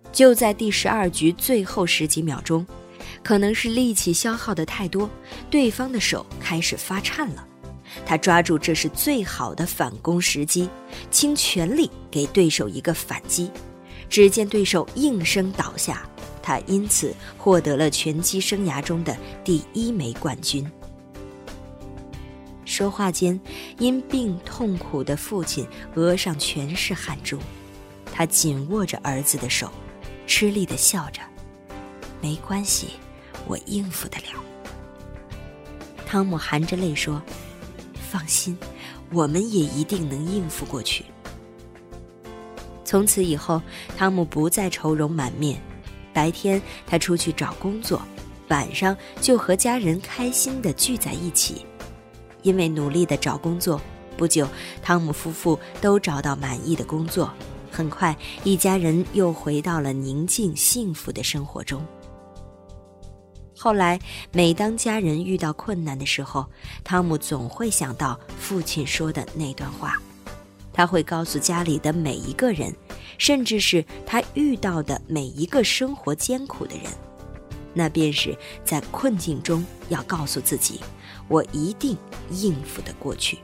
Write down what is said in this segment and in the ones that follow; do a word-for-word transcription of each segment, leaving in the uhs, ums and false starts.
就在第十二局最后十几秒钟，可能是力气消耗的太多，对方的手开始发颤了。他抓住这是最好的反攻时机，倾全力给对手一个反击。只见对手应声倒下，他因此获得了拳击生涯中的第一枚冠军。说话间，因病痛苦的父亲额上全是汗珠，他紧握着儿子的手，吃力地笑着：“没关系，我应付得了。”汤姆含着泪说：“放心，我们也一定能应付过去。”从此以后，汤姆不再愁容满面，白天他出去找工作，晚上就和家人开心地聚在一起。因为努力地找工作，不久，汤姆夫妇都找到满意的工作，很快，一家人又回到了宁静幸福的生活中。后来，每当家人遇到困难的时候，汤姆总会想到父亲说的那段话。他会告诉家里的每一个人，甚至是他遇到的每一个生活艰苦的人，那便是在困境中要告诉自己，我一定应付得过去。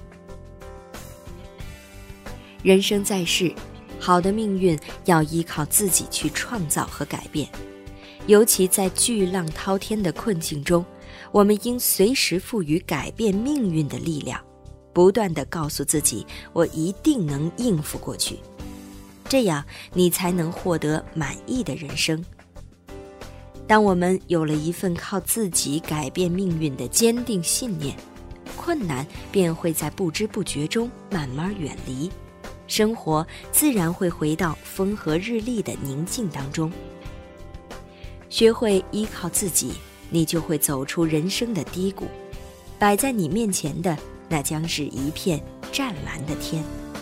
人生在世，好的命运要依靠自己去创造和改变。尤其在巨浪滔天的困境中，我们应随时赋予改变命运的力量，不断地告诉自己，我一定能应付过去。这样，你才能获得满意的人生。当我们有了一份靠自己改变命运的坚定信念，困难便会在不知不觉中慢慢远离，生活自然会回到风和日丽的宁静当中。学会依靠自己，你就会走出人生的低谷，摆在你面前的那将是一片湛蓝的天。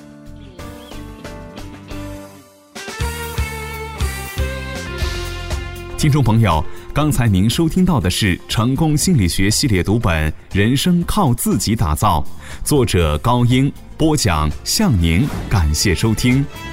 听众朋友，刚才您收听到的是成功心理学系列读本《人生靠自己打造》，作者高英，播讲向宁，感谢收听。